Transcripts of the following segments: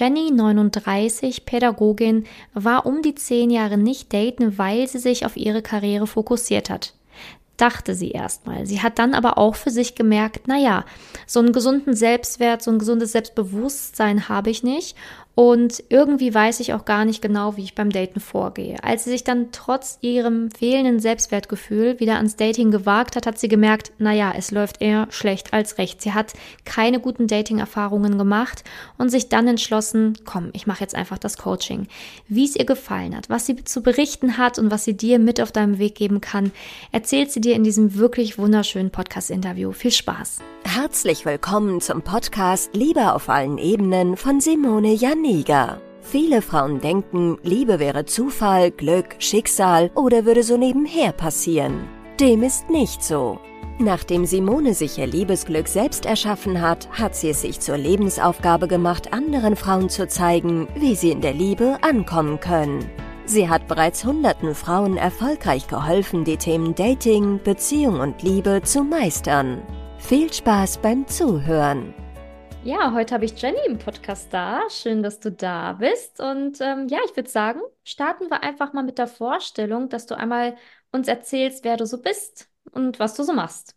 Jenny, 39, Pädagogin, war um die 10 Jahre nicht daten, weil sie sich auf ihre Karriere fokussiert hat. Dachte sie erstmal. Sie hat dann aber auch für sich gemerkt, naja, so einen gesunden Selbstwert, so ein gesundes Selbstbewusstsein habe ich nicht. Und irgendwie weiß ich auch gar nicht genau, wie ich beim Daten vorgehe. Als sie sich dann trotz ihrem fehlenden Selbstwertgefühl wieder ans Dating gewagt hat, hat sie gemerkt, naja, es läuft eher schlecht als recht. Sie hat keine guten Dating-Erfahrungen gemacht und sich dann entschlossen, komm, ich mache jetzt einfach das Coaching. Wie es ihr gefallen hat, was sie zu berichten hat und was sie dir mit auf deinem Weg geben kann, erzählt sie dir in diesem wirklich wunderschönen Podcast-Interview. Viel Spaß! Herzlich willkommen zum Podcast Liebe auf allen Ebenen von Simone Janiga. Viele Frauen denken, Liebe wäre Zufall, Glück, Schicksal oder würde so nebenher passieren. Dem ist nicht so. Nachdem Simone sich ihr Liebesglück selbst erschaffen hat, hat sie es sich zur Lebensaufgabe gemacht, anderen Frauen zu zeigen, wie sie in der Liebe ankommen können. Sie hat bereits hunderten Frauen erfolgreich geholfen, die Themen Dating, Beziehung und Liebe zu meistern. Viel Spaß beim Zuhören. Ja, heute habe ich Jenny im Podcast da. Schön, dass du da bist. Und ja, ich würde sagen, starten wir einfach mal mit der Vorstellung, dass du einmal uns erzählst, wer du so bist und was du so machst.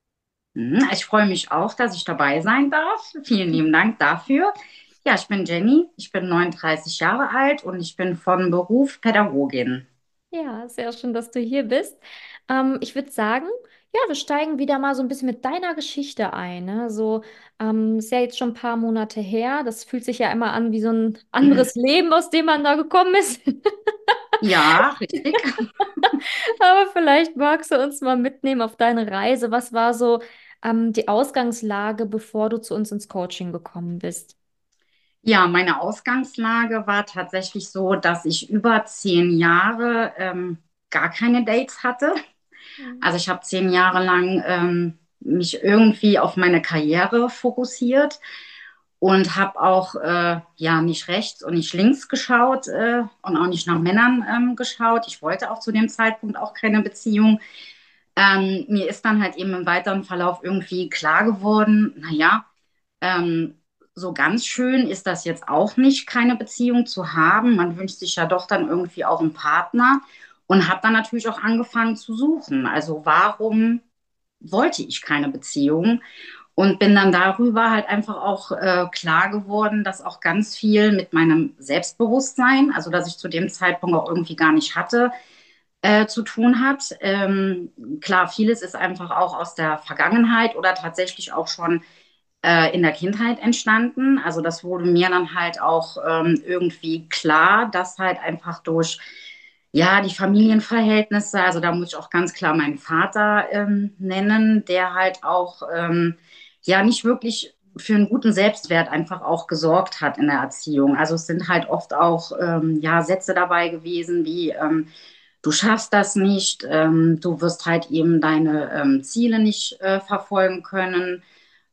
Ich freue mich auch, dass ich dabei sein darf. Vielen lieben Dank dafür. Ja, ich bin Jenny, ich bin 39 Jahre alt und ich bin von Beruf Pädagogin. Ja, sehr schön, dass du hier bist. Ich würde sagen, ja, wir steigen wieder mal so ein bisschen mit deiner Geschichte ein. Ne? So, ist ja jetzt schon ein paar Monate her. Das fühlt sich ja immer an wie so ein anderes Leben, aus dem man da gekommen ist. Ja, richtig. Aber vielleicht magst du uns mal mitnehmen auf deine Reise. Was war so, die Ausgangslage, bevor du zu uns ins Coaching gekommen bist? Ja, meine Ausgangslage war tatsächlich so, dass ich über 10 Jahre gar keine Dates hatte. Mhm. Also ich habe 10 Jahre lang mich irgendwie auf meine Karriere fokussiert und habe auch ja nicht rechts und nicht links geschaut und auch nicht nach Männern geschaut. Ich wollte auch zu dem Zeitpunkt auch keine Beziehung. Mir ist dann halt eben im weiteren Verlauf irgendwie klar geworden, naja, ähm, so ganz schön ist das jetzt auch nicht, keine Beziehung zu haben. Man wünscht sich ja doch dann irgendwie auch einen Partner und habe dann natürlich auch angefangen zu suchen. Also warum wollte ich keine Beziehung? Und bin dann darüber halt einfach auch klar geworden, dass auch ganz viel mit meinem Selbstbewusstsein, also dass ich zu dem Zeitpunkt auch irgendwie gar nicht hatte, zu tun hat. Klar, vieles ist einfach auch aus der Vergangenheit oder tatsächlich auch schon in der Kindheit entstanden. Also das wurde mir dann halt auch irgendwie klar, dass halt einfach durch ja die Familienverhältnisse, also da muss ich auch ganz klar meinen Vater nennen, der halt auch ja nicht wirklich für einen guten Selbstwert einfach auch gesorgt hat in der Erziehung. Also es sind halt oft auch ja Sätze dabei gewesen wie du schaffst das nicht, du wirst halt eben deine Ziele nicht verfolgen können.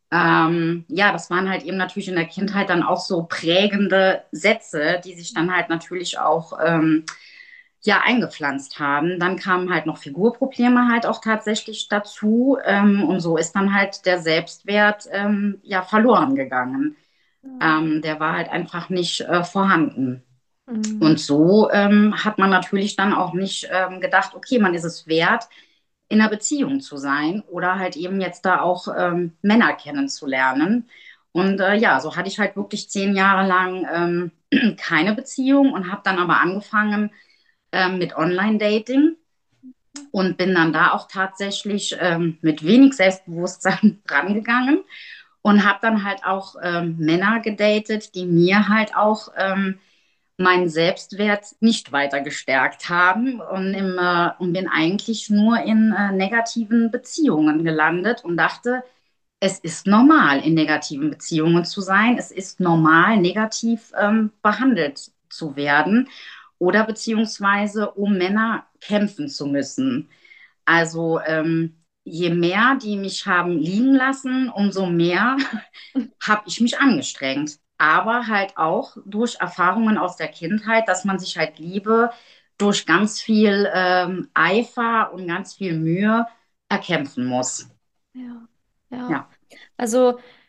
Ja, das waren halt eben natürlich in der Kindheit dann auch so prägende Sätze, die sich dann halt natürlich auch ja eingepflanzt haben. Dann kamen halt noch Figurprobleme halt auch tatsächlich dazu und so ist dann halt der Selbstwert ja verloren gegangen. Der war halt einfach nicht vorhanden. Mhm. Und so hat man natürlich dann auch nicht gedacht, okay, man ist es wert, in einer Beziehung zu sein oder halt eben jetzt da auch Männer kennenzulernen. Und ja, so hatte ich halt wirklich 10 Jahre lang keine Beziehung und habe dann aber angefangen mit Online-Dating und bin dann da auch tatsächlich mit wenig Selbstbewusstsein rangegangen und habe dann halt auch Männer gedatet, die mir halt auch meinen Selbstwert nicht weiter gestärkt haben und bin eigentlich nur in negativen Beziehungen gelandet und dachte, es ist normal, in negativen Beziehungen zu sein. Es ist normal, negativ behandelt zu werden oder beziehungsweise um Männer kämpfen zu müssen. Also je mehr die mich haben liegen lassen, umso mehr habe ich mich angestrengt. Aber halt auch durch Erfahrungen aus der Kindheit, dass man sich halt Liebe durch ganz viel Eifer und ganz viel Mühe erkämpfen muss. Ja, ja. Ja. Also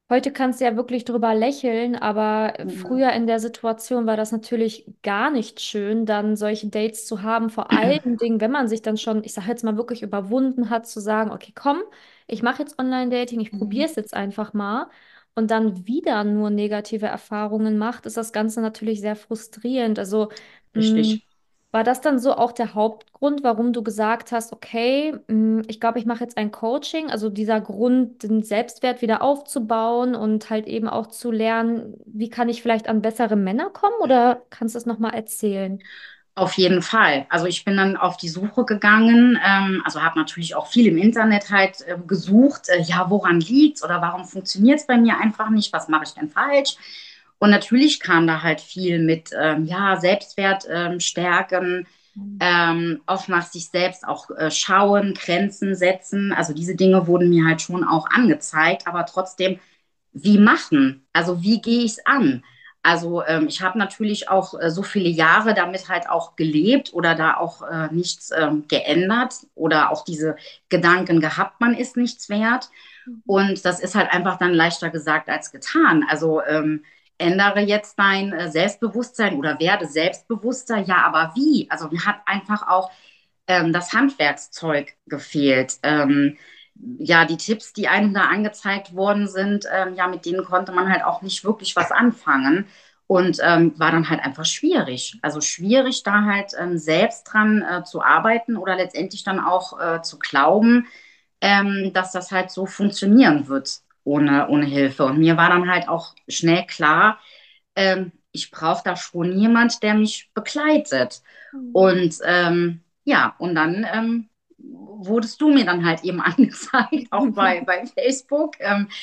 Heute kannst du ja wirklich drüber lächeln, aber Mhm. früher in der Situation war das natürlich gar nicht schön, dann solche Dates zu haben. Vor allen Dingen, wenn man sich dann schon, ich sage jetzt mal wirklich überwunden hat, zu sagen, okay, komm, ich mache jetzt Online-Dating, ich probiere Mhm. es jetzt einfach mal und dann wieder nur negative Erfahrungen macht, ist das Ganze natürlich sehr frustrierend. Also, mh, Richtig. war das dann so auch der Hauptgrund, warum du gesagt hast, okay, ich glaube, ich mache jetzt ein Coaching, also dieser Grund, den Selbstwert wieder aufzubauen und halt eben auch zu lernen, wie kann ich vielleicht an bessere Männer kommen, oder kannst du das nochmal erzählen? Auf jeden Fall. Also ich bin dann auf die Suche gegangen, also habe natürlich auch viel im Internet halt gesucht, ja, woran liegt's oder warum funktioniert es bei mir einfach nicht, was mache ich denn falsch? Und natürlich kam da halt viel mit, ja, Selbstwert stärken, auf nach sich selbst auch schauen, Grenzen setzen. Also diese Dinge wurden mir halt schon auch angezeigt, aber trotzdem, wie machen? Also wie gehe ich es an? Also ich habe natürlich auch so viele Jahre damit halt auch gelebt oder da auch nichts geändert oder auch diese Gedanken gehabt, man ist nichts wert. Mhm. Und das ist halt einfach dann leichter gesagt als getan. Also ändere jetzt dein Selbstbewusstsein oder werde selbstbewusster. Ja, aber wie? Also mir hat einfach auch das Handwerkszeug gefehlt. Ja, die Tipps, die einem da angezeigt worden sind, ja, mit denen konnte man halt auch nicht wirklich was anfangen und war dann halt einfach schwierig. Also schwierig, da halt selbst dran zu arbeiten oder letztendlich dann auch zu glauben, dass das halt so funktionieren wird ohne Hilfe. Und mir war dann halt auch schnell klar, ich brauche da schon jemand, der mich begleitet. Mhm. Und ja, und dann wurdest du mir dann halt eben angezeigt, auch bei Facebook,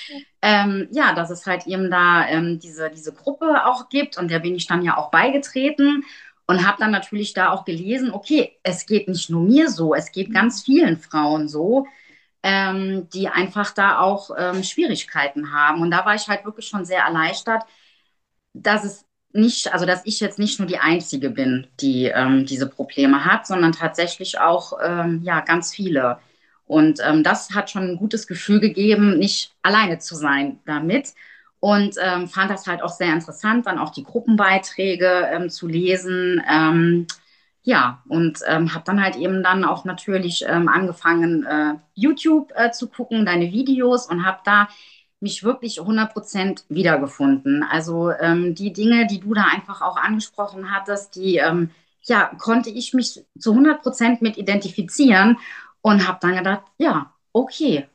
ja, dass es halt eben da diese Gruppe auch gibt und der bin ich dann ja auch beigetreten und habe dann natürlich da auch gelesen, okay, es geht nicht nur mir so, es geht ganz vielen Frauen so, die einfach da auch Schwierigkeiten haben. Und da war ich halt wirklich schon sehr erleichtert, dass es nicht, also dass ich jetzt nicht nur die Einzige bin, die diese Probleme hat, sondern tatsächlich auch ja ganz viele. Und das hat schon ein gutes Gefühl gegeben, nicht alleine zu sein damit. Und fand das halt auch sehr interessant, dann auch die Gruppenbeiträge zu lesen. Ja, und habe dann halt eben dann auch natürlich angefangen, YouTube zu gucken, deine Videos und habe da mich wirklich 100% wiedergefunden. Also die Dinge, die du da einfach auch angesprochen hattest, die ja, konnte ich mich zu 100% mit identifizieren und habe dann gedacht, ja, okay,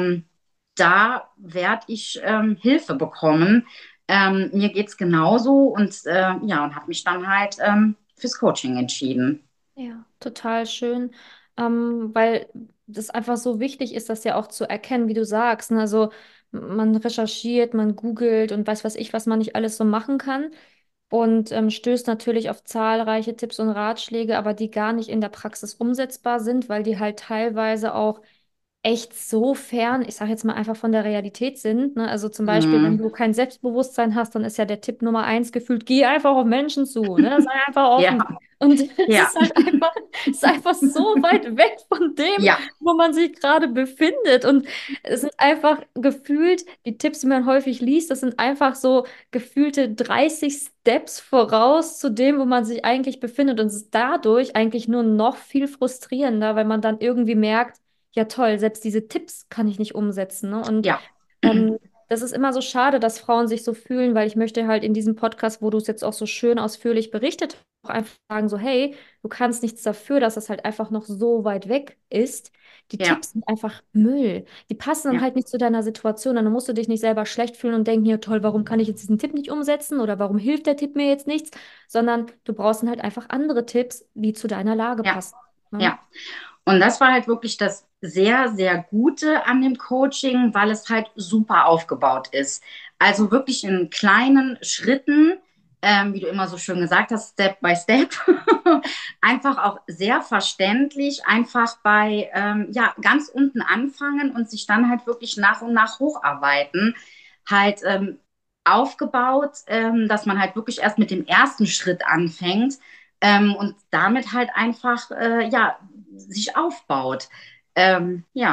da werde ich Hilfe bekommen. Mir geht es genauso und ja, und habe mich dann halt fürs Coaching entschieden. Ja, total schön, weil das einfach so wichtig ist, das ja auch zu erkennen, wie du sagst. Ne? Also man recherchiert, man googelt und weiß was ich, was man nicht alles so machen kann und stößt natürlich auf zahlreiche Tipps und Ratschläge, aber die gar nicht in der Praxis umsetzbar sind, weil die halt teilweise auch echt so fern, ich sage jetzt mal einfach von der Realität sind. Ne? Also zum Beispiel, wenn Mm, du kein Selbstbewusstsein hast, dann ist ja der Tipp Nummer eins gefühlt, geh einfach auf Menschen zu, ne? Sei einfach ja, offen. Und es ja, ist halt einfach, es ist einfach so weit weg von dem, ja, wo man sich gerade befindet. Und es sind einfach gefühlt, die Tipps, die man häufig liest, das sind einfach so gefühlte 30 Steps voraus zu dem, wo man sich eigentlich befindet. Und es ist dadurch eigentlich nur noch viel frustrierender, weil man dann irgendwie merkt, ja, toll, selbst diese Tipps kann ich nicht umsetzen, ne? Und ja, ähm, das ist immer so schade, dass Frauen sich so fühlen, weil ich möchte halt in diesem Podcast, wo du es jetzt auch so schön ausführlich berichtet, auch einfach sagen, so, hey, du kannst nichts dafür, dass das halt einfach noch so weit weg ist. Die ja, Tipps sind einfach Müll. Die passen dann ja, halt nicht zu deiner Situation. Dann musst du dich nicht selber schlecht fühlen und denken, ja toll, warum kann ich jetzt diesen Tipp nicht umsetzen oder warum hilft der Tipp mir jetzt nichts, sondern du brauchst dann halt einfach andere Tipps, die zu deiner Lage ja, passen. Ne? ja. Und das war halt wirklich das sehr, sehr Gute an dem Coaching, weil es halt super aufgebaut ist. Also wirklich in kleinen Schritten, wie du immer so schön gesagt hast, Step by Step. Einfach auch sehr verständlich, einfach bei ja, ganz unten anfangen und sich dann halt wirklich nach und nach hocharbeiten. Halt aufgebaut, dass man halt wirklich erst mit dem ersten Schritt anfängt und damit halt einfach ja, sich aufbaut. Ja,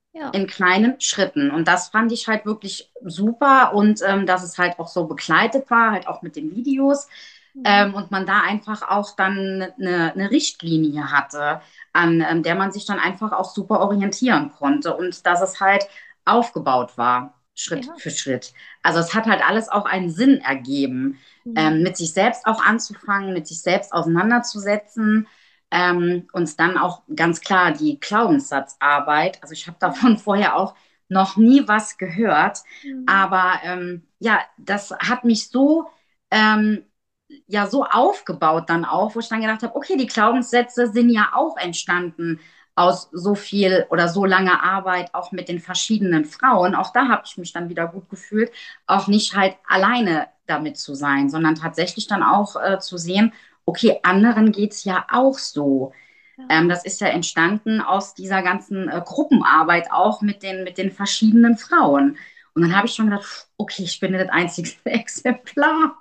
Ja. in kleinen Schritten. Und das fand ich halt wirklich super und dass es halt auch so begleitet war, halt auch mit den Videos. Mhm. Und man da einfach auch dann eine Richtlinie hatte, an der man sich dann einfach auch super orientieren konnte und dass es halt aufgebaut war, Schritt Ja. für Schritt. Also es hat halt alles auch einen Sinn ergeben, Mhm. mit sich selbst auch anzufangen, mit sich selbst auseinanderzusetzen. Und dann auch ganz klar die Glaubenssatzarbeit. Also ich habe davon vorher auch noch nie was gehört, Mhm. aber ja, das hat mich so ähm, ja so aufgebaut dann auch, wo ich dann gedacht habe, okay, die Glaubenssätze sind ja auch entstanden aus so viel oder so langer Arbeit auch mit den verschiedenen Frauen. Auch da habe ich mich dann wieder gut gefühlt, auch nicht halt alleine damit zu sein, sondern tatsächlich dann auch zu sehen, okay, anderen geht's ja auch so. Ja. Das ist ja entstanden aus dieser ganzen Gruppenarbeit auch mit den verschiedenen Frauen. Und dann habe ich schon gedacht, okay, ich bin nicht das einzige Exemplar.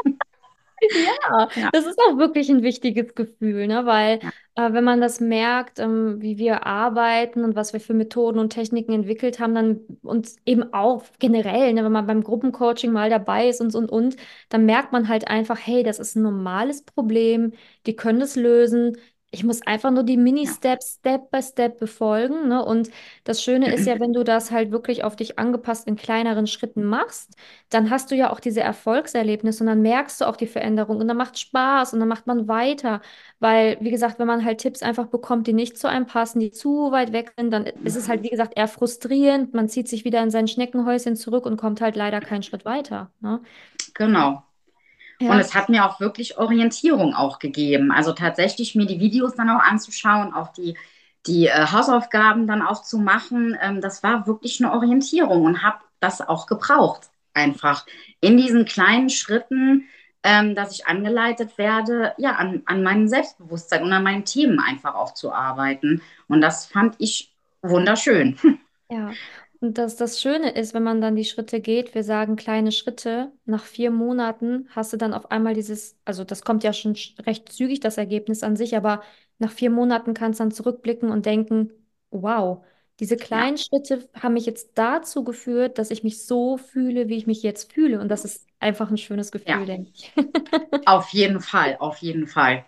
Ja, Ja, das ist auch wirklich ein wichtiges Gefühl, ne? Weil ja, wenn man das merkt, wie wir arbeiten und was wir für Methoden und Techniken entwickelt haben, dann uns eben auch generell, ne, wenn man beim Gruppencoaching mal dabei ist und, dann merkt man halt einfach, hey, das ist ein normales Problem, die können es lösen. Ich muss einfach nur die ja. Mini-Steps Step by Step befolgen, ne? Und das Schöne ist ja, wenn du das halt wirklich auf dich angepasst in kleineren Schritten machst, dann hast du ja auch diese Erfolgserlebnisse und dann merkst du auch die Veränderung und dann macht Spaß und dann macht man weiter. Weil, wie gesagt, wenn man halt Tipps einfach bekommt, die nicht zu einem passen, die zu weit weg sind, dann ist es halt, wie gesagt, eher frustrierend. Man zieht sich wieder in sein Schneckenhäuschen zurück und kommt halt leider keinen Schritt weiter. Ne? Genau. Und Ja. es hat mir auch wirklich Orientierung auch gegeben. Also tatsächlich mir die Videos dann auch anzuschauen, auch die Hausaufgaben dann auch zu machen. Das war wirklich eine Orientierung und habe das auch gebraucht. Einfach in diesen kleinen Schritten, dass ich angeleitet werde, ja, an meinem Selbstbewusstsein und an meinen Themen einfach auch zu arbeiten. Und das fand ich wunderschön. Ja, und das Schöne ist, wenn man dann die Schritte geht, wir sagen kleine Schritte, nach 4 Monaten hast du dann auf einmal dieses, also das kommt ja schon recht zügig, das Ergebnis an sich, aber nach 4 Monaten kannst du dann zurückblicken und denken, wow, diese Ja, kleinen Schritte haben mich jetzt dazu geführt, dass ich mich so fühle, wie ich mich jetzt fühle. Und das ist einfach ein schönes Gefühl, ja, denke ich. auf jeden Fall, auf jeden Fall.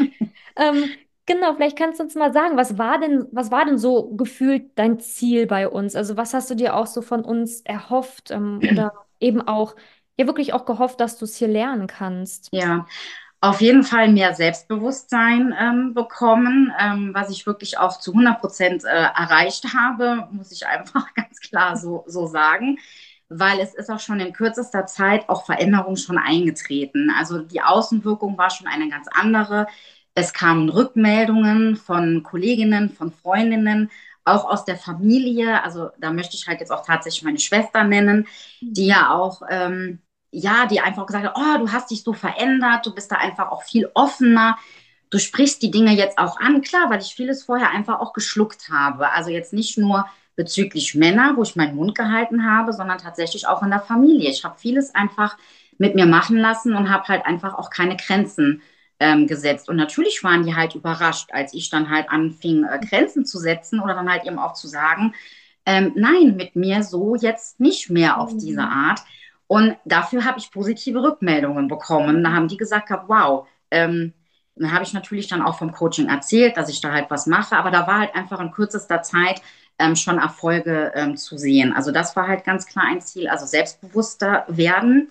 Genau, vielleicht kannst du uns mal sagen, was war denn so gefühlt dein Ziel bei uns? Also was hast du dir auch so von uns erhofft, oder eben auch, ja wirklich auch gehofft, dass du es hier lernen kannst? Ja, auf jeden Fall mehr Selbstbewusstsein bekommen, was ich wirklich auch zu 100% erreicht habe, muss ich einfach ganz klar so sagen, weil es ist auch schon in kürzester Zeit auch Veränderung schon eingetreten. Also die Außenwirkung war schon eine ganz andere. Es kamen Rückmeldungen von Kolleginnen, von Freundinnen, auch aus der Familie. Also da möchte ich halt jetzt auch tatsächlich meine Schwester nennen, die Mhm. ja auch ja, die einfach gesagt hat, oh, du hast dich so verändert, du bist da einfach auch viel offener, du sprichst die Dinge jetzt auch an, klar, weil ich vieles vorher einfach auch geschluckt habe. Also jetzt nicht nur bezüglich Männer, wo ich meinen Mund gehalten habe, sondern tatsächlich auch in der Familie. Ich habe vieles einfach mit mir machen lassen und habe halt einfach auch keine Grenzen gesetzt. Und natürlich waren die halt überrascht, als ich dann halt anfing, Grenzen zu setzen oder dann halt eben auch zu sagen, nein, mit mir so jetzt nicht mehr auf diese Mhm. Art. Und dafür habe ich positive Rückmeldungen bekommen. Da haben die gesagt, wow, dann habe ich natürlich dann auch vom Coaching erzählt, dass ich da halt was mache, aber da war halt einfach in kürzester Zeit schon Erfolge zu sehen. Also das war halt ganz klar ein Ziel, also selbstbewusster werden.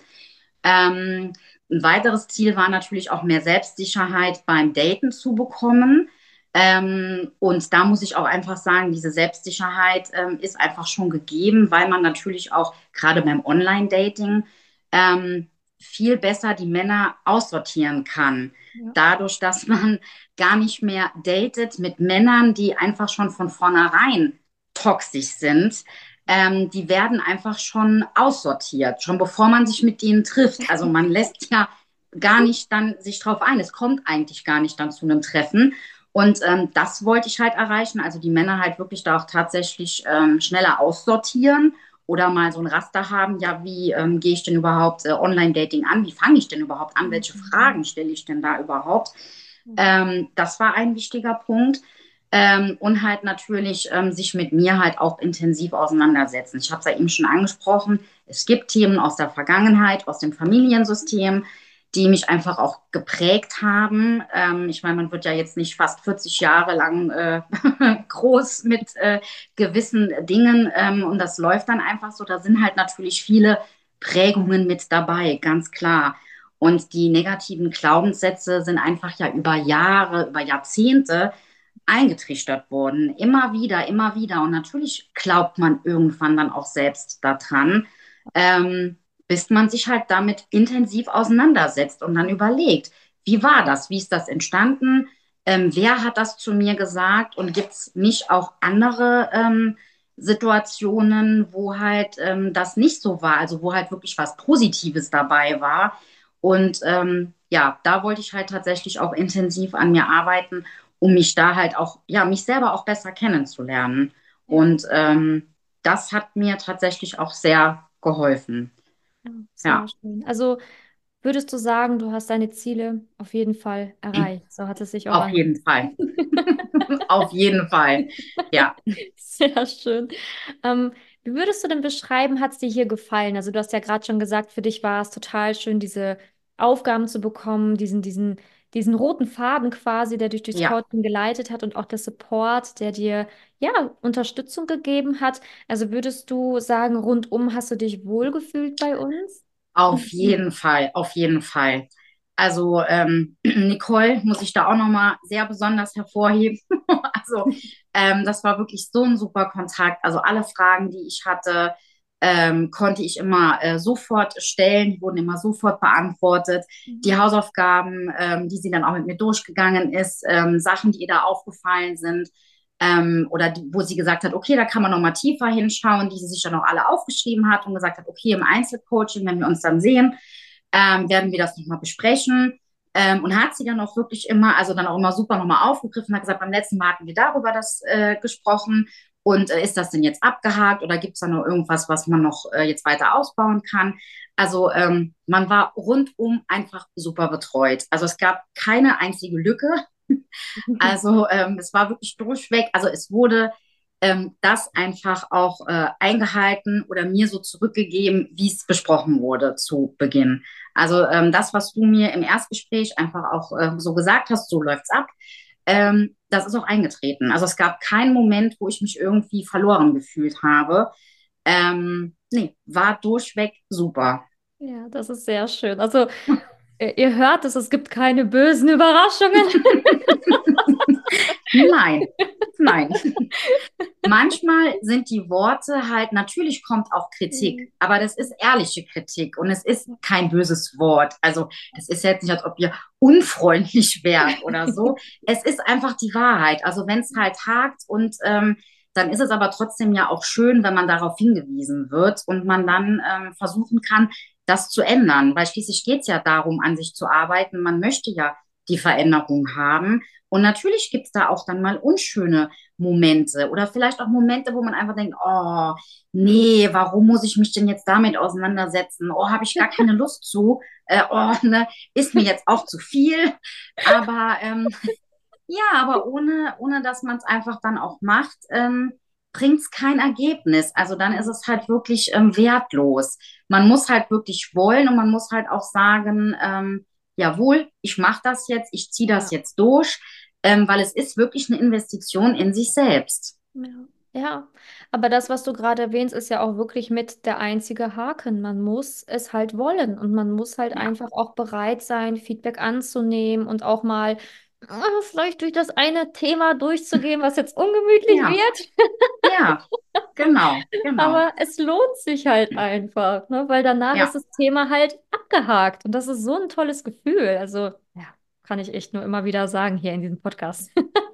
Ein weiteres Ziel war natürlich auch mehr Selbstsicherheit beim Daten zu bekommen. Und da muss ich auch einfach sagen, diese Selbstsicherheit ist einfach schon gegeben, weil man natürlich auch gerade beim Online-Dating ähm, viel besser die Männer aussortieren kann. Ja. Dadurch, dass man gar nicht mehr datet mit Männern, die einfach schon von vornherein toxisch sind. Die werden einfach schon aussortiert, schon bevor man sich mit denen trifft. Also man lässt ja gar nicht dann sich drauf ein. Es kommt eigentlich gar nicht dann zu einem Treffen. Und das wollte ich halt erreichen. Also die Männer halt wirklich da auch tatsächlich schneller aussortieren oder mal so ein Raster haben. Ja, wie gehe ich denn überhaupt Online-Dating an? Wie fange ich denn überhaupt an? Welche Mhm. Fragen stelle ich denn da überhaupt? Mhm. Das war ein wichtiger Punkt. Und halt natürlich sich mit mir halt auch intensiv auseinandersetzen. Ich habe es ja eben schon angesprochen, es gibt Themen aus der Vergangenheit, aus dem Familiensystem, die mich einfach auch geprägt haben. Ich meine, man wird ja jetzt nicht fast 40 Jahre lang groß mit gewissen Dingen und das läuft dann einfach so. Da sind halt natürlich viele Prägungen mit dabei, ganz klar. Und die negativen Glaubenssätze sind einfach ja über Jahre, über Jahrzehnte eingetrichtert worden. Immer wieder, immer wieder. Und natürlich glaubt man irgendwann dann auch selbst daran, bis man sich halt damit intensiv auseinandersetzt und dann überlegt, wie war das? Wie ist das entstanden? Wer hat das zu mir gesagt? Und gibt es nicht auch andere Situationen, wo halt das nicht so war, also wo halt wirklich was Positives dabei war? Und ja, da wollte ich halt tatsächlich auch intensiv an mir arbeiten, um mich da halt auch, ja, mich selber auch besser kennenzulernen. Und das hat mir tatsächlich auch sehr geholfen. Ja, sehr Ja, schön. Also würdest du sagen, du hast deine Ziele auf jeden Fall erreicht? So hat es sich auch auf an. jeden Fall. Auf jeden Fall. Ja. Sehr schön. Wie würdest du denn beschreiben, hat es dir hier gefallen? Also du hast ja gerade schon gesagt, für dich war es total schön, diese Aufgaben zu bekommen, diesen roten Faden quasi, der dich durchs Ja. Coaching geleitet hat und auch der Support, der dir ja Unterstützung gegeben hat. Also würdest du sagen, rundum hast du dich wohlgefühlt bei uns? Auf jeden Fall, auf jeden Fall. Also Nicole muss ich da auch nochmal sehr besonders hervorheben. Also das war wirklich so ein super Kontakt. Also alle Fragen, die ich hatte, konnte ich immer sofort stellen, die wurden immer sofort beantwortet. Die Hausaufgaben, die sie dann auch mit mir durchgegangen ist, Sachen, die ihr da aufgefallen sind, oder die, wo sie gesagt hat, okay, da kann man noch mal tiefer hinschauen, die sie sich dann auch alle aufgeschrieben hat und gesagt hat, okay, im Einzelcoaching, wenn wir uns dann sehen, werden wir das noch mal besprechen. Und hat sie dann auch wirklich immer, also dann auch immer super nochmal aufgegriffen, hat gesagt, beim letzten Mal hatten wir darüber das gesprochen und ist das denn jetzt abgehakt oder gibt es da noch irgendwas, was man noch jetzt weiter ausbauen kann? Also man war rundum einfach super betreut. Also es gab keine einzige Lücke. Also es war wirklich durchweg. Also es wurde das einfach auch eingehalten oder mir so zurückgegeben, wie es besprochen wurde zu Beginn. Also das, was du mir im Erstgespräch einfach auch so gesagt hast, so läuft's ab, das ist auch eingetreten. Also es gab keinen Moment, wo ich mich irgendwie verloren gefühlt habe. Nee, war durchweg super. Ja, das ist sehr schön. Also, ihr hört es, es gibt keine bösen Überraschungen. Nein, nein. Manchmal sind die Worte halt, natürlich kommt auch Kritik, Mhm. aber das ist ehrliche Kritik und es ist kein böses Wort. Also das ist jetzt nicht, als ob ihr unfreundlich wärt oder so. Es ist einfach die Wahrheit. Also wenn es halt hakt und dann ist es aber trotzdem ja auch schön, wenn man darauf hingewiesen wird und man dann versuchen kann, das zu ändern. Weil schließlich geht es ja darum, an sich zu arbeiten. Man möchte ja die Veränderung haben. Und natürlich gibt es da auch dann mal unschöne Momente oder vielleicht auch Momente, wo man einfach denkt, oh, nee, warum muss ich mich denn jetzt damit auseinandersetzen? Oh, habe ich gar keine Lust zu. Oh, ne, ist mir jetzt auch zu viel. Aber ja, aber ohne dass man es einfach dann auch macht, bringt es kein Ergebnis. Also dann ist es halt wirklich wertlos. Man muss halt wirklich wollen und man muss halt auch sagen, jawohl, ich mache das jetzt, ich ziehe das Ja. jetzt durch, weil es ist wirklich eine Investition in sich selbst. Ja. Ja, aber das, was du gerade erwähnst, ist ja auch wirklich mit der einzige Haken. Man muss es halt wollen und man muss halt Ja, einfach auch bereit sein, Feedback anzunehmen und auch mal vielleicht durch das eine Thema durchzugehen, was jetzt ungemütlich ja, wird. ja, genau, genau. Aber es lohnt sich halt einfach, ne? Weil danach ist Ja, das Thema halt abgehakt und das ist so ein tolles Gefühl. Also, ja, kann ich echt nur immer wieder sagen hier in diesem Podcast.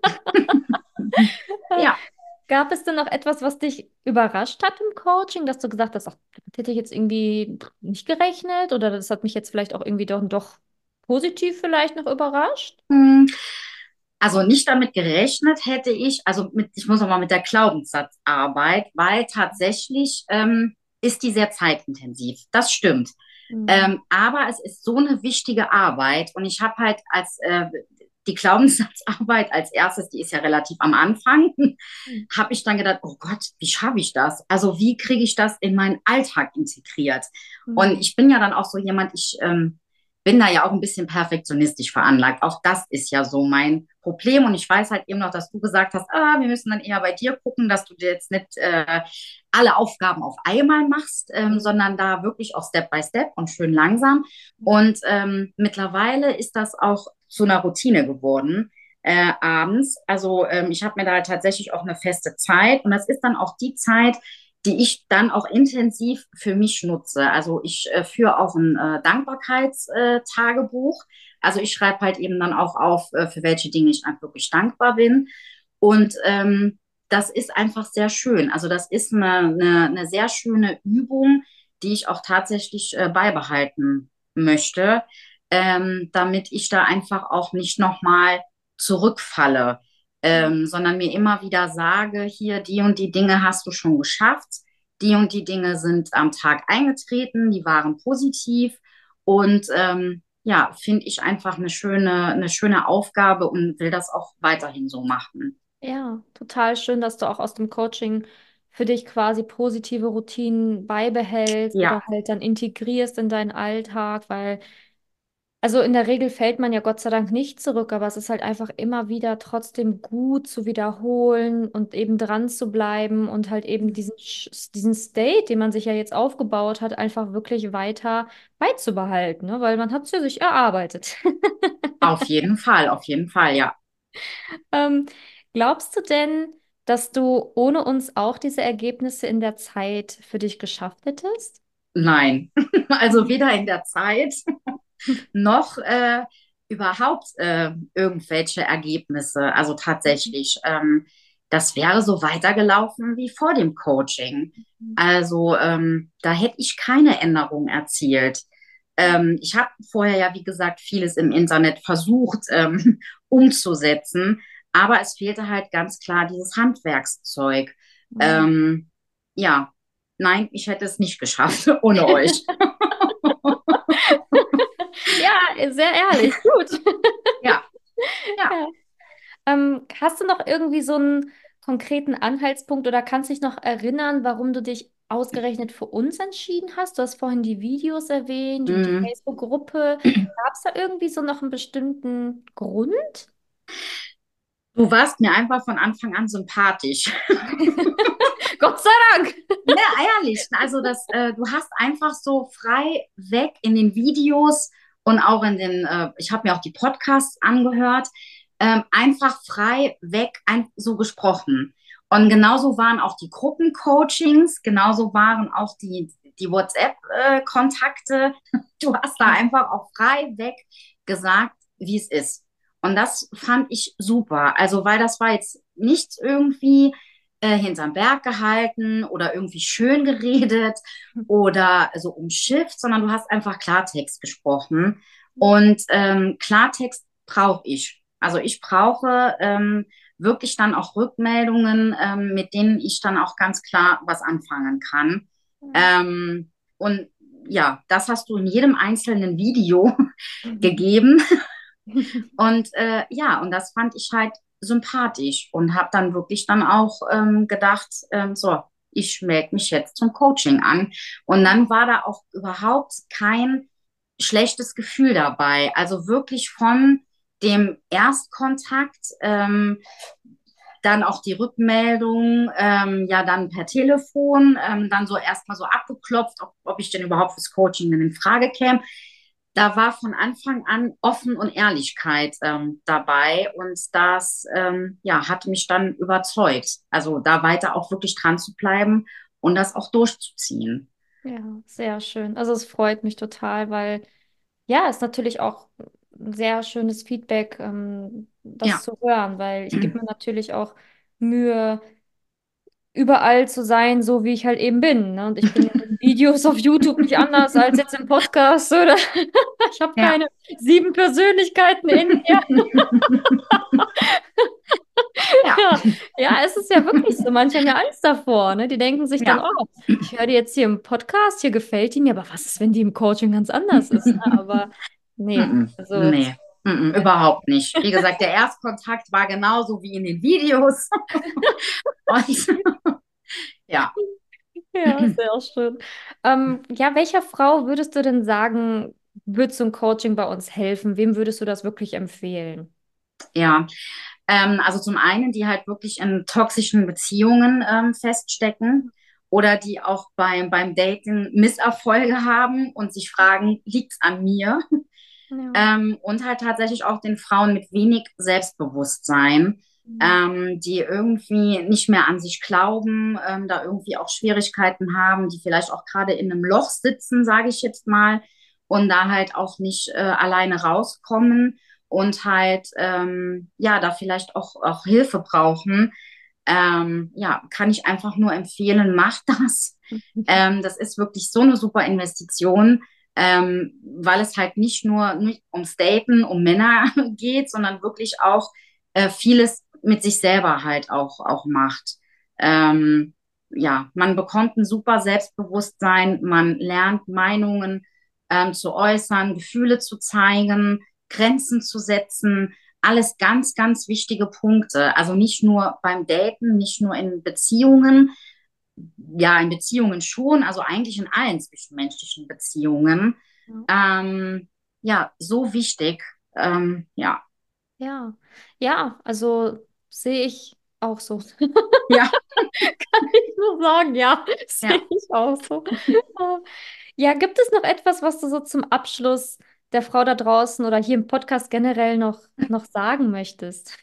ja. Gab es denn noch etwas, was dich überrascht hat im Coaching, dass du gesagt hast, ach, damit hätte ich jetzt irgendwie nicht gerechnet oder das hat mich jetzt vielleicht auch irgendwie doch positiv vielleicht noch überrascht? Hm. Also nicht damit gerechnet hätte ich, also mit, ich muss nochmal mit der Glaubenssatzarbeit, weil tatsächlich ist die sehr zeitintensiv. Das stimmt. Mhm. Aber es ist so eine wichtige Arbeit und ich habe halt als die Glaubenssatzarbeit als erstes, die ist ja relativ am Anfang, Mhm. habe ich dann gedacht, oh Gott, wie schaffe ich das? Also wie kriege ich das in meinen Alltag integriert? Und Mhm. ich bin ja dann auch so jemand, ich bin da ja auch ein bisschen perfektionistisch veranlagt. Auch das ist ja so mein Problem. Und ich weiß halt eben noch, dass du gesagt hast, wir müssen dann eher bei dir gucken, dass du dir jetzt nicht alle Aufgaben auf einmal machst, sondern da wirklich auch Step by Step und schön langsam. Und mittlerweile ist das auch zu einer Routine geworden. Abends. Also ich habe mir da tatsächlich auch eine feste Zeit und das ist dann auch die Zeit, die ich dann auch intensiv für mich nutze. Also ich führe auch ein Dankbarkeitstagebuch. Also ich schreibe halt eben dann auch auf, für welche Dinge ich einfach wirklich dankbar bin. Und das ist einfach sehr schön. Also das ist eine sehr schöne Übung, die ich auch tatsächlich beibehalten möchte, damit ich da einfach auch nicht nochmal zurückfalle, sondern mir immer wieder sage, hier, die und die Dinge hast du schon geschafft, die und die Dinge sind am Tag eingetreten, die waren positiv und ja, finde ich einfach eine schöne Aufgabe und will das auch weiterhin so machen. Ja, total schön, dass du auch aus dem Coaching für dich quasi positive Routinen beibehältst Ja, oder halt dann integrierst in deinen Alltag, weil, also in der Regel fällt man ja Gott sei Dank nicht zurück, aber es ist halt einfach immer wieder trotzdem gut zu wiederholen und eben dran zu bleiben und halt eben diesen State, den man sich ja jetzt aufgebaut hat, einfach wirklich weiter beizubehalten, ne? Weil man hat es ja sich erarbeitet. auf jeden Fall, ja. Ähm, glaubst du denn, dass du ohne uns auch diese Ergebnisse in der Zeit für dich geschafft hättest? Nein, also Mhm. weder in der Zeit noch überhaupt irgendwelche Ergebnisse. Also tatsächlich, das wäre so weitergelaufen wie vor dem Coaching. Also da hätte ich keine Änderung erzielt. Ich habe vorher ja, wie gesagt, vieles im Internet versucht umzusetzen, aber es fehlte halt ganz klar dieses Handwerkszeug. Mhm. Ähm, ja, nein, ich hätte es nicht geschafft ohne euch. Ja, sehr ehrlich, gut. Ja, ja. Ja. Hast du noch irgendwie so einen konkreten Anhaltspunkt oder kannst dich noch erinnern, warum du dich ausgerechnet für uns entschieden hast? Du hast vorhin die Videos erwähnt und die Mm. Facebook-Gruppe. Gab es da irgendwie so noch einen bestimmten Grund? Du warst mir einfach von Anfang an sympathisch. Gott sei Dank. Ne, ehrlich. Also du hast einfach so frei weg in den Videos und auch ich habe mir auch die Podcasts angehört, einfach frei weg so gesprochen. Und genauso waren auch die Gruppencoachings, genauso waren auch die WhatsApp-Kontakte. Du hast da einfach auch frei weg gesagt, wie es ist. Und das fand ich super. Also, weil das war jetzt nichts irgendwie hinterm Berg gehalten oder irgendwie schön geredet oder so umschifft, sondern du hast einfach Klartext gesprochen. Und Klartext brauche ich. Also ich brauche wirklich dann auch Rückmeldungen, mit denen ich dann auch ganz klar was anfangen kann. Und ja, das hast du in jedem einzelnen Video gegeben. Und ja, und das fand ich halt sympathisch und habe dann wirklich dann auch gedacht, so, ich melde mich jetzt zum Coaching an. Und dann war da auch überhaupt kein schlechtes Gefühl dabei. Also wirklich von dem Erstkontakt, dann auch die Rückmeldung, ja, dann per Telefon, dann so erstmal so abgeklopft, ob ich denn überhaupt fürs Coaching denn in Frage käme. Da war von Anfang an Offen und Ehrlichkeit dabei und das ja, hat mich dann überzeugt. Also da weiter auch wirklich dran zu bleiben und das auch durchzuziehen. Ja, sehr schön. Also es freut mich total, weil ja, ist natürlich auch ein sehr schönes Feedback, das Ja. zu hören, weil ich gebe mir natürlich auch Mühe, überall zu sein, so wie ich halt eben bin. Ne? Und ich bin in den Videos auf YouTube nicht anders als jetzt im Podcast, oder? Ich habe Ja. keine 7 Persönlichkeiten in mir. Ja. Ja, ja, es ist ja wirklich so. Manche haben ja Angst davor, ne? Die denken sich dann, Ja. oh, ich höre die jetzt hier im Podcast, hier gefällt die mir, aber was ist, wenn die im Coaching ganz anders ist? Ne? Aber nee, Mm-mm. also Nee. Überhaupt nicht. Wie gesagt, der Erstkontakt war genauso wie in den Videos. Und ja. Ja, sehr schön. Ja, welcher Frau würdest du denn sagen, wird so ein Coaching bei uns helfen? Wem würdest du das wirklich empfehlen? Ja, also zum einen, die halt wirklich in toxischen Beziehungen feststecken oder die auch beim Daten Misserfolge haben und sich fragen, liegt's an mir? Ja. Und halt tatsächlich auch den Frauen mit wenig Selbstbewusstsein, Mhm. die irgendwie nicht mehr an sich glauben, da irgendwie auch Schwierigkeiten haben, die vielleicht auch gerade in einem Loch sitzen, sage ich jetzt mal, und da halt auch nicht alleine rauskommen und halt ja, da vielleicht auch Hilfe brauchen. Ja, kann ich einfach nur empfehlen, macht das. Das ist wirklich so eine super Investition, weil es halt nicht ums Daten, um Männer geht, sondern wirklich auch vieles mit sich selber halt auch macht. Ja, man bekommt ein super Selbstbewusstsein, man lernt Meinungen zu äußern, Gefühle zu zeigen, Grenzen zu setzen. Alles ganz, ganz wichtige Punkte. Also nicht nur beim Daten, nicht nur in Beziehungen, ja, in Beziehungen schon, also eigentlich in allen zwischenmenschlichen Beziehungen. Ja. Ja, so wichtig. Ja. Ja, ja, also sehe ich auch so. Ja, Kann ich nur sagen, ja, sehe ja. ich auch so. Ja, gibt es noch etwas, was du so zum Abschluss der Frau da draußen oder hier im Podcast generell noch sagen möchtest?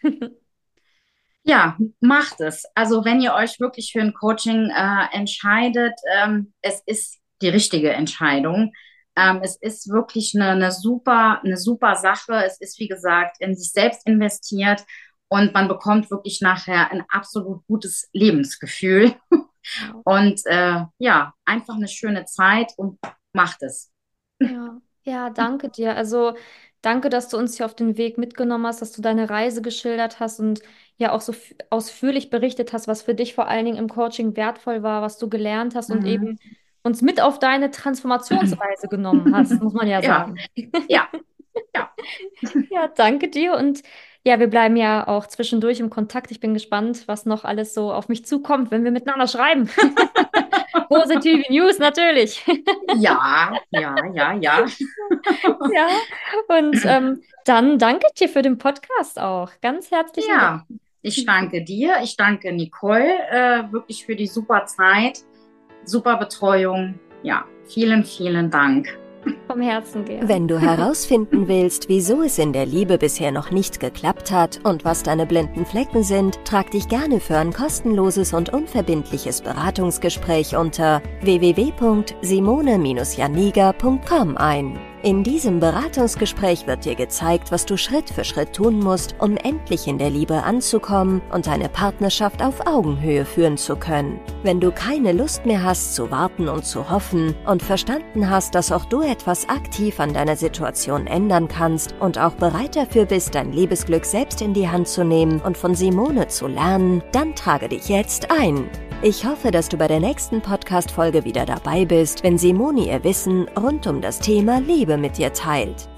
Ja, macht es. Also wenn ihr euch wirklich für ein Coaching entscheidet, es ist die richtige Entscheidung. Es ist wirklich eine super Sache. Es ist, wie gesagt, in sich selbst investiert und man bekommt wirklich nachher ein absolut gutes Lebensgefühl. Ja. Und ja, einfach eine schöne Zeit und macht es. Ja, ja, danke dir. Also danke, dass du uns hier auf den Weg mitgenommen hast, dass du deine Reise geschildert hast und ja auch so ausführlich berichtet hast, was für dich vor allen Dingen im Coaching wertvoll war, was du gelernt hast und Mhm. eben uns mit auf deine Transformationsreise genommen hast, muss man ja Ja, sagen. ja, ja. Ja, danke dir und ja, wir bleiben ja auch zwischendurch im Kontakt. Ich bin gespannt, was noch alles so auf mich zukommt, wenn wir miteinander schreiben. Positive News natürlich. Ja, ja, ja, ja. Ja, und dann danke ich dir für den Podcast auch. Ganz herzlichen Dank. Ja, ich danke dir. Ich danke Nicole wirklich für die super Zeit, super Betreuung. Ja, vielen, vielen Dank. Vom Herzen gern. Wenn du herausfinden willst, wieso es in der Liebe bisher noch nicht geklappt hat und was deine blinden Flecken sind, trag dich gerne für ein kostenloses und unverbindliches Beratungsgespräch unter www.simone-janiga.com ein. In diesem Beratungsgespräch wird dir gezeigt, was du Schritt für Schritt tun musst, um endlich in der Liebe anzukommen und deine Partnerschaft auf Augenhöhe führen zu können. Wenn du keine Lust mehr hast zu warten und zu hoffen und verstanden hast, dass auch du etwas aktiv an deiner Situation ändern kannst und auch bereit dafür bist, dein Liebesglück selbst in die Hand zu nehmen und von Simone zu lernen, dann trage dich jetzt ein. Ich hoffe, dass du bei der nächsten Podcast-Folge wieder dabei bist, wenn Simone ihr Wissen rund um das Thema Liebe mit dir teilt.